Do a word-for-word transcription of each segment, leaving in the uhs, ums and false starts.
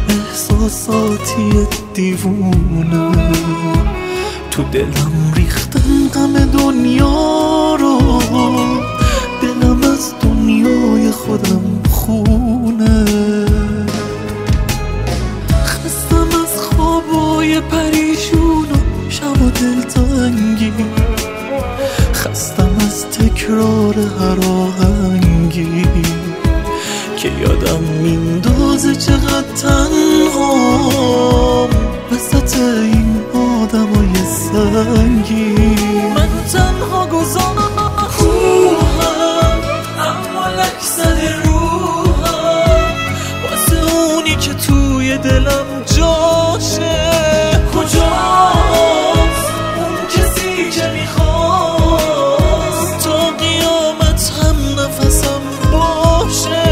احساساتی دیوونه، تو دلم ریختن غم دنیا رو، دلم از دنیای خودم خونه. خستم از خوابای پریشون و شب و دلتنگی، خستم از تکرار هر آهنگی که یادم میندازه چقدر تنهام وسط این آدمای سنگی. من تنها گذارم روحم، اما لک زده روحم واسه اونی که توی دلم جاشه. کجاست اون کسی که میخواست تا قیامت هم نفسم باشه.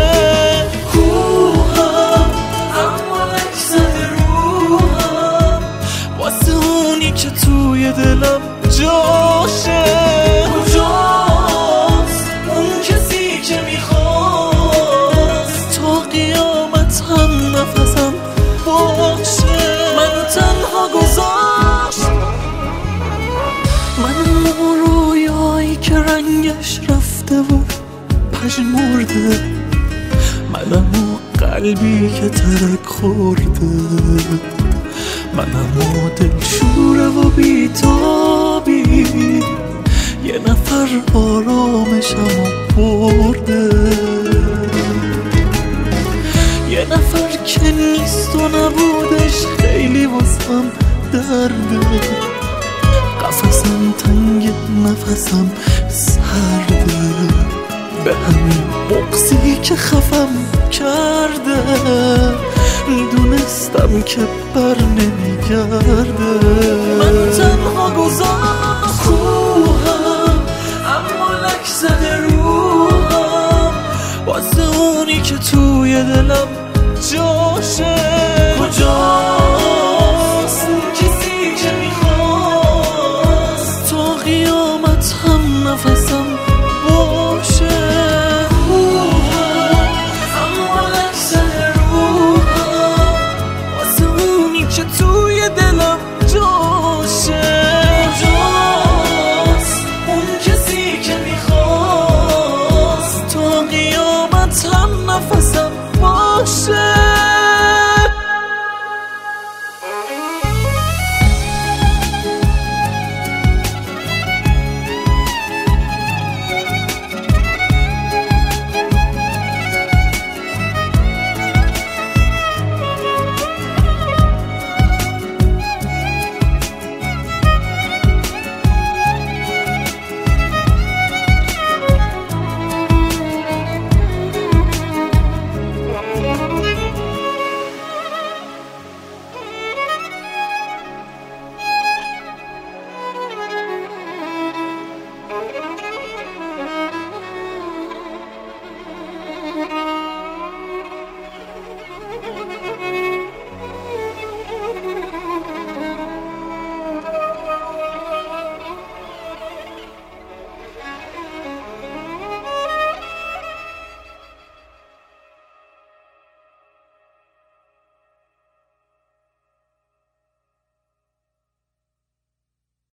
روحم اما لک زده روحم واسه اونی که توی دلم جاشه. کجاست اون کسی که میخواست تا قیامت هم نفسم باشه. من تنها گذاشت من رویایی که رنگش رفته و پژمرده، منم و قلبی که ترک خورده، منم و دلشوره و بیتابی، یه نفر آرامشم برده، یه نفر که نیست و نبودش خیلی واسم درده. قفسم تنگ نفسم سرده، به همین بغضی که خفم کرده، میدونستم که بر نمیگرده. من تنها گذارم روحم، اما لک زده روحم واسه اونی که توی دلم جاشه.